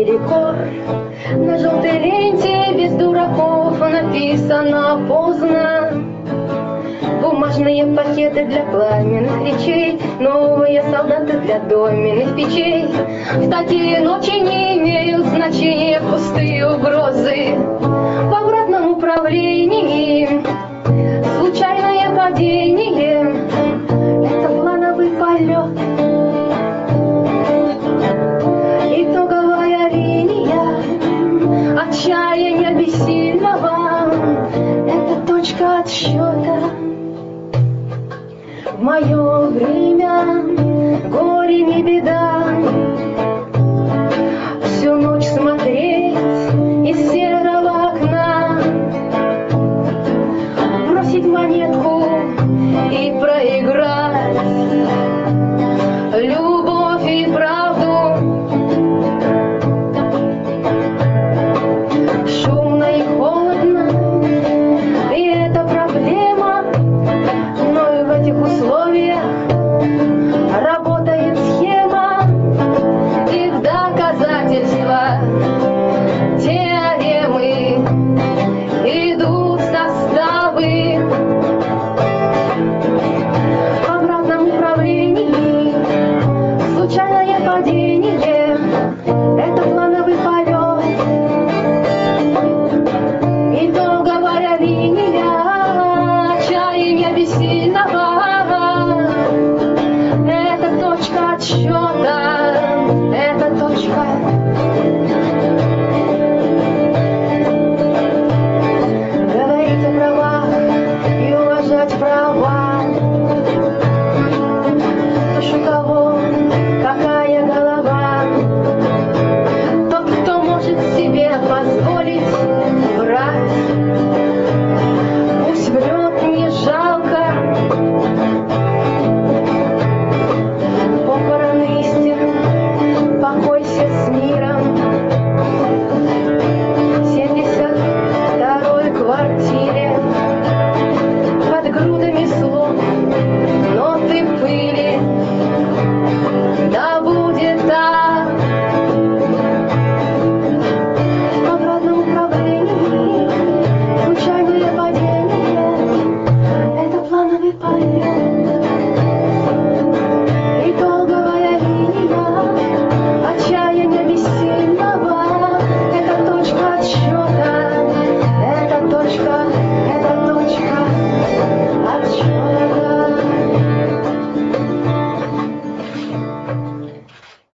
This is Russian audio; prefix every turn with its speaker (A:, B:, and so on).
A: перекор. На желтой ленте без дураков написано поздно. Бумажные пакеты для пламенных речей, новые солдаты для доменных печей. В такие ночи не имеют значения пустые угрозы. В обратном управлении случайное падение — это плановый полет. Итоговая линия отчаяния бессильного — это точка отсчета. В мое время горе не беда.